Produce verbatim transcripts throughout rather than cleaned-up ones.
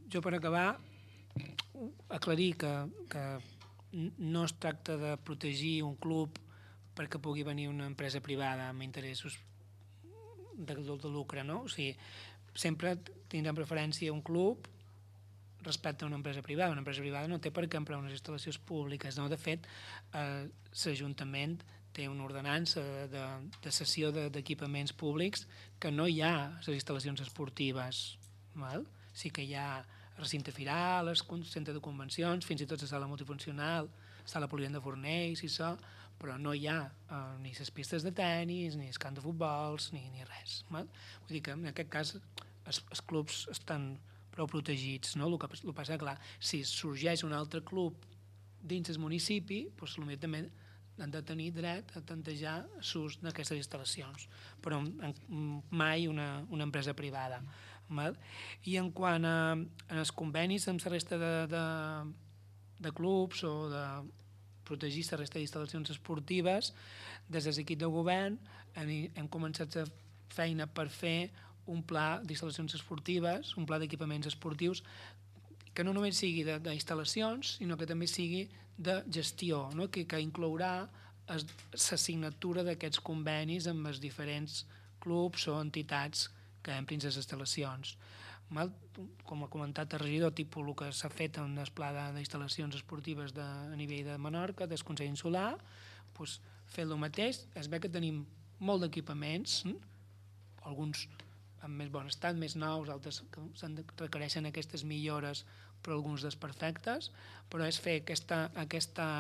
jo per acabar, aclarir que, que no es tracta de protegir un club perquè pugui venir una empresa privada amb interessos de, de, de lucre, no? O sigui, sempre tindrem preferència un club respecte a una empresa privada. Una empresa privada no té per què emprar unes instal·lacions públiques, no? De fet, eh, l'Ajuntament té una ordenança de, de cessió d'equipaments públics que no hi ha a les instal·lacions esportives, val? Sí que hi ha recinte firal, centre de convencions, fins i tot la sala multifuncional, sala polivalent de Fornells i això, però no hi ha eh, ni les pistes de tennis, ni els camps de futbols, ni, ni res. Val? Vull dir que en aquest cas els, els clubs estan prou protegits, no? El que, el que passa, clar, si sorgeix un altre club dins el municipi, doncs potser també han de tenir dret a tantejar l'ús d'aquestes instal·lacions, però mai una, una empresa privada. Val? I en quant a, a els convenis amb la resta de, de, de clubs o de protegir la resta d'instal·lacions esportives, des de l'equip de govern hem, hem començat la feina per fer un pla d'instal·lacions esportives, un pla d'equipaments esportius que no només sigui d'instal·lacions, sinó que també sigui de gestió, no? que, que inclourà la signatura d'aquests convenis amb els diferents clubs o entitats que emprin les instal·lacions. Mal, com ha comentat el regidor, tipus el que s'ha fet en el pla d'instal·lacions esportives de, a nivell de Menorca, del Consell Insular, doncs, fer el mateix. Es ve que tenim molt d'equipaments, hm? alguns en més bon estat, més nous, altres que requereixen aquestes millores, però alguns desperfectes, però és fer aquesta, aquesta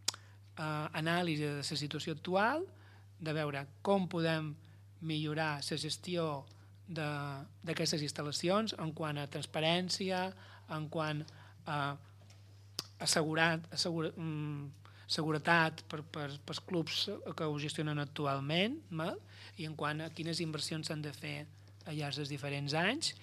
eh, anàlisi de la situació actual, de veure com podem millorar la gestió d'aquestes instal·lacions en quant a transparència, en quant a assegurat, assegur, um, seguretat per, per, pels clubs que ho gestionen actualment, mal? I en quant a quines inversions s'han de fer al llarg dels diferents anys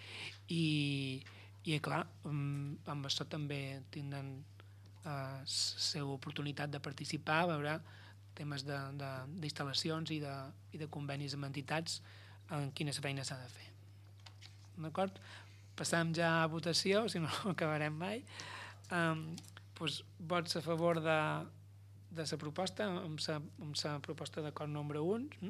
i, i clar, um, amb això també tindran la uh, seva oportunitat de participar, veure temes d'instal·lacions i, de, i de convenis amb entitats en quina feina s'ha de fer. D'acord? Passam ja a votació, si no acabarem mai. Um, doncs, vots a favor de, de la proposta, amb la proposta d'acord número un.